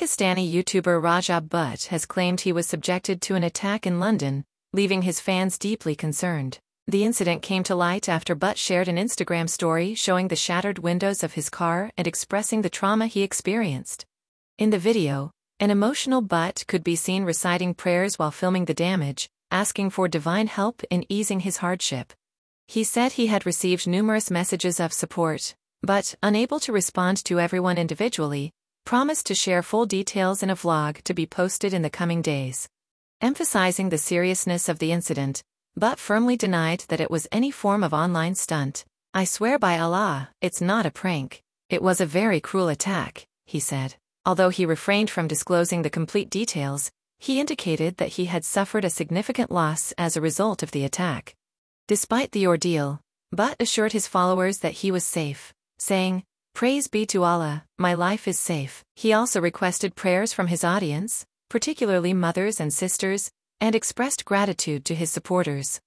Pakistani YouTuber Rajab Butt has claimed he was subjected to an attack in London, leaving his fans deeply concerned. The incident came to light after Butt shared an Instagram story showing the shattered windows of his car and expressing the trauma he experienced. In the video, an emotional Butt could be seen reciting prayers while filming the damage, asking for divine help in easing his hardship. He said he had received numerous messages of support, but, unable to respond to everyone individually, promised to share full details in a vlog to be posted in the coming days. Emphasizing the seriousness of the incident, Butt firmly denied that it was any form of online stunt. "I swear by Allah, it's not a prank. It was a very cruel attack," he said. Although he refrained from disclosing the complete details, he indicated that he had suffered a significant loss as a result of the attack. Despite the ordeal, Butt assured his followers that he was safe, saying, "Praise be to Allah, my life is safe." He also requested prayers from his audience, particularly mothers and sisters, and expressed gratitude to his supporters.